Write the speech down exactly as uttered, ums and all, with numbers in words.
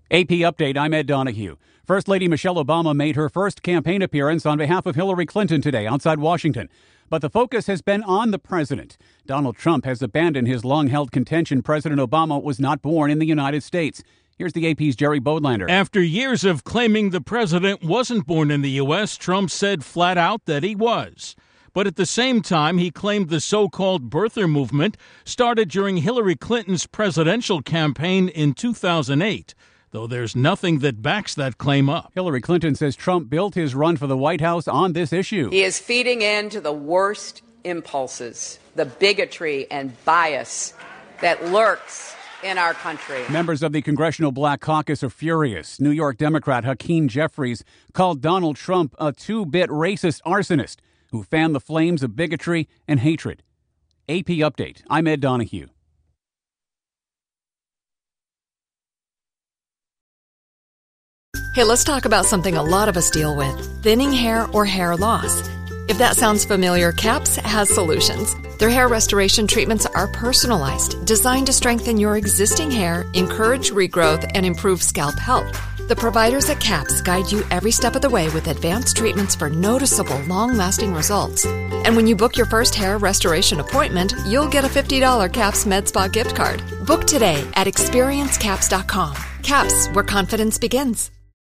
A P Update, I'm Ed Donahue. First Lady Michelle Obama made her first campaign appearance on behalf of Hillary Clinton today outside Washington. But the focus has been on the president. Donald Trump has abandoned his long-held contention President Obama was not born in the United States. Here's the A P's Jerry Bodlander. After years of claiming the president wasn't born in the U S, Trump said flat out that he was. But at the same time, he claimed the so-called birther movement started during Hillary Clinton's presidential campaign in two thousand eight. Though there's nothing that backs that claim up. Hillary Clinton says Trump built his run for the White House on this issue. He is feeding into the worst impulses, the bigotry and bias that lurks in our country. Members of the Congressional Black Caucus are furious. New York Democrat Hakeem Jeffries called Donald Trump a two-bit racist arsonist who fanned the flames of bigotry and hatred. A P Update, I'm Ed Donahue. Hey, let's talk about something a lot of us deal with, thinning hair or hair loss. If that sounds familiar, CAPS has solutions. Their hair restoration treatments are personalized, designed to strengthen your existing hair, encourage regrowth, and improve scalp health. The providers at CAPS guide you every step of the way with advanced treatments for noticeable, long-lasting results. And when you book your first hair restoration appointment, you'll get a fifty dollars CAPS MedSpa gift card. Book today at experience caps dot com. CAPS, where confidence begins.